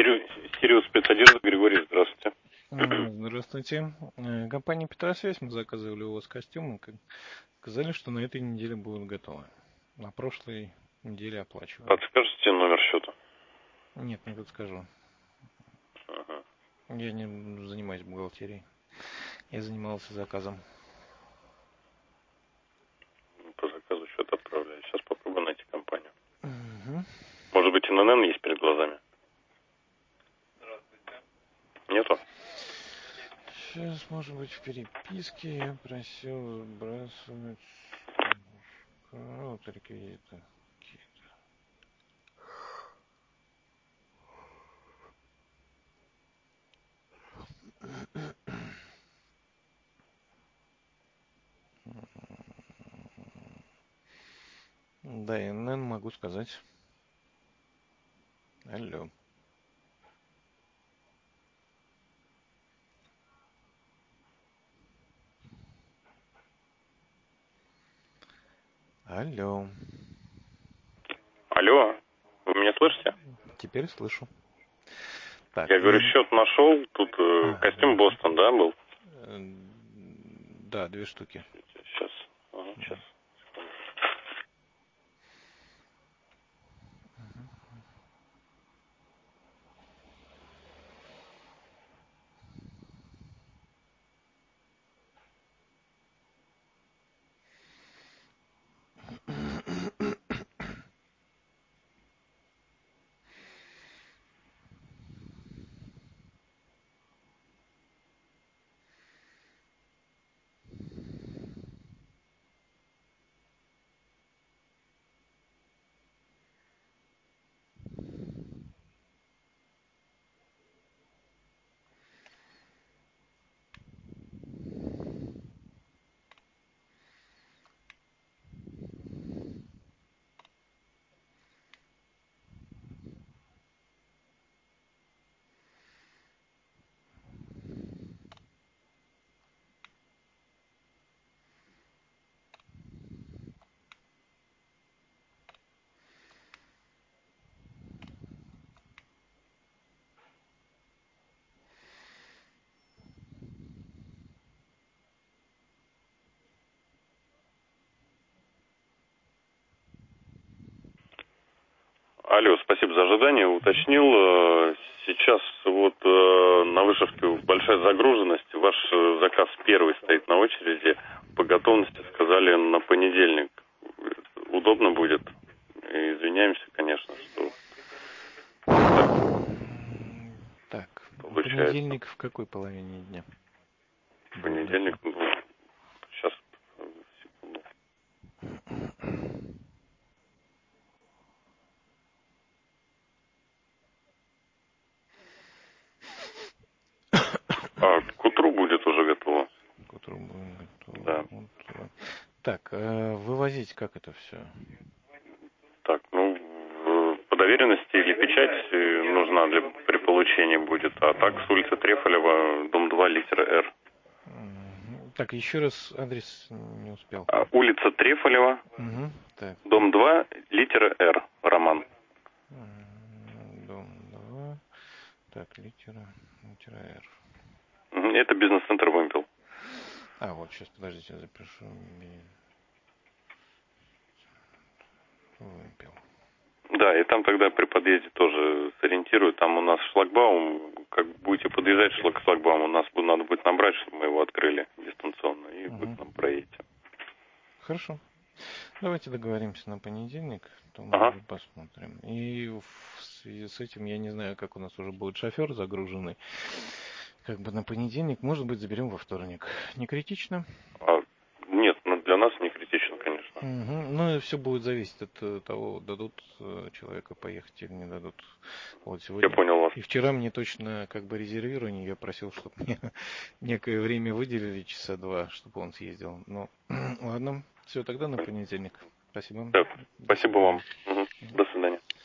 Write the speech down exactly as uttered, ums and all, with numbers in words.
Сириус спецодежда, Григорий, здравствуйте. Здравствуйте. Компания Петросвязь, мы заказывали у вас костюмы. Сказали, что на этой неделе будут готовы. На прошлой неделе оплачивали. Подскажете номер счета? Нет, не подскажу. Ага. Я не занимаюсь бухгалтерией. Я занимался заказом. По заказу счет отправляю. Сейчас попробую найти компанию. Угу. Может быть, эн эн эн есть перед глазами? Здравствуйте. Нету? Сейчас, может быть, в переписке я просил сбрасывать вот реквизиты какие-то. Да, эн эн эн могу сказать. Алло. Алло. Алло, вы меня слышите? Теперь слышу. Так, Я говорю, и... счет нашел. Тут э, а, костюм да. Бостон, да, был? Да, две штуки. Сейчас. Ага, сейчас. Алло, спасибо за ожидание. Уточнил. э, Сейчас вот э, на Вышивке большая загруженность. Ваш э, заказ первый стоит на очереди. По готовности сказали на понедельник. Удобно будет? Извиняемся, конечно, что Так, получается. понедельник в какой половине дня? Понедельник, ну, сейчас, секунду. А, к утру будет уже готово. К утру будет готово. Да. Утро. Так, э, вывозить как это все? Так, ну, в- по доверенности или печать э, нужна для, при получении будет. А так, с улицы Трефолева, дом два, литера Р. Мгм. Так, еще раз адрес не успел. А, улица Трефолева, Угу. Так. дом два, литера Р, Роман. М, Дом два. Так, литера, литера Р. Мгм, это бизнес-центр «Вымпел». А, вот сейчас, подождите, я запишу. Вымпел. Да, и там тогда при подъезде тоже сориентируют. Там у нас шлагбаум, как будете подъезжать шлаг к шлагбауму, у нас надо будет набрать, чтобы мы его открыли дистанционно, и вы к нам проедете. Хорошо. Давайте договоримся на понедельник, то мы Ага. уже посмотрим. И в связи с этим, я не знаю, как у нас уже будет шофер загруженный. Как бы на понедельник, может быть, заберем во вторник. Не критично? А, нет, ну, для нас не критично, конечно. Угу. Ну и все будет зависеть от э, того, дадут э, человека поехать или не дадут. Вот сегодня. Я понял вас. И вчера мне точно как бы резервирование, я просил, чтобы мне некое время выделили, часа два, чтобы он съездил. Ну, ладно, все, тогда на понедельник. Спасибо. Да, спасибо вам. Угу. До свидания.